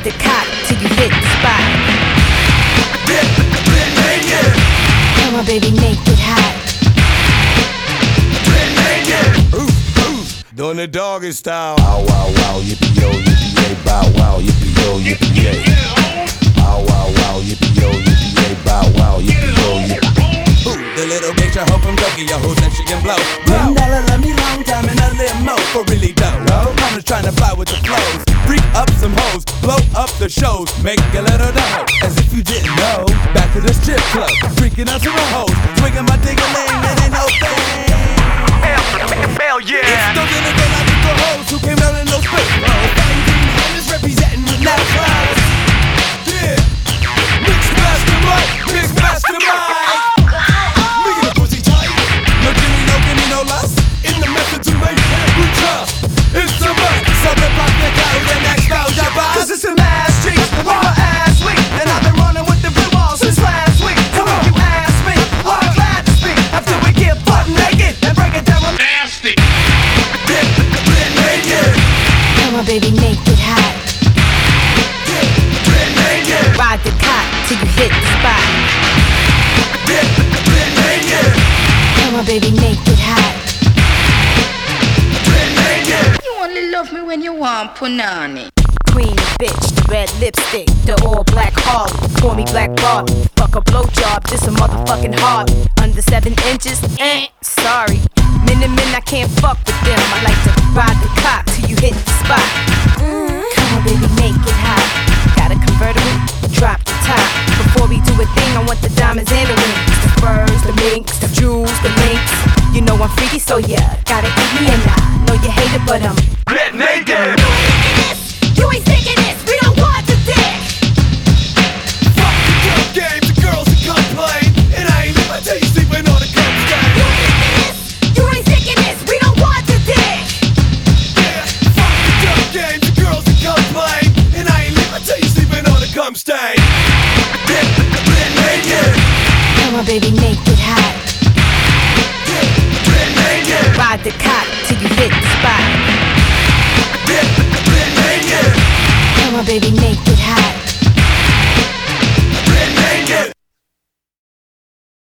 the cock till you hit the spot. Come on, baby, make it hot. Doing the doggy style. Bow wow wow, yippee yo, yippee yay. Bow wow, yippee yo, yippee yay. Bow wow wow, yippee yo, yippee yay. Bow wow, yippee yo, yippee. Ooh, the little bitch, I hope I'm joking, yo, that she can blow. $1 let me long time in a limo for really dough. I'm just trying to fly with the flows, freak up some hoes, blow up the shows, make a little dough. As if you didn't know, back to the strip club, freaking out some hoes, swinging my ding-a-ling, it ain't no thing. Hell yeah! It's those intergalactic hoes who came out in those space clothes. I'm just representing with loud clouds. Yeah! Mix mastermind! Nigga, the pussy tight. No give me no lust. In the method to make we trust. It's the must. So the block the guys and expose your boss. Cause it's the last street, and we're ass week. And I've been running with the blue balls since last week. Come on, you ask me, well, I'm glad to speak. After we get butt naked and break it down. Come on, baby, make it hot. Ride the cock till you hit the spot. Come on, baby, make it hot. You only love me when you want punani. Queen bitch, the red lipstick, the all black Harley. Call me Black Barbie. Fuck a blowjob, this a motherfucking hard. Under 7 inches, sorry. Min I can't fuck with them. I like to ride the cock till you hit the spot. Come on, baby, make it hot. Got a convertible, drop the top. Before we do a thing, I want the diamonds and the rings, the furs, the minks, the jewels, the links. You know I'm freaky, so yeah, gotta eat me, and I know you hate it, but I'm get naked. You ain't thinking this, we don't want the dick. Fuck the girl game, the girls that complain, and I ain't never tell you sleeping on the cum stain. You ain't thinking this, we don't want the dick. Yeah, fuck the girl game, the girls that complain, and I ain't never tell you sleeping on the cum stain. Get naked. Come on, baby, make it hot. Get naked. Ride the cock till you hit the spot. Get naked. Come on, baby, make it hot.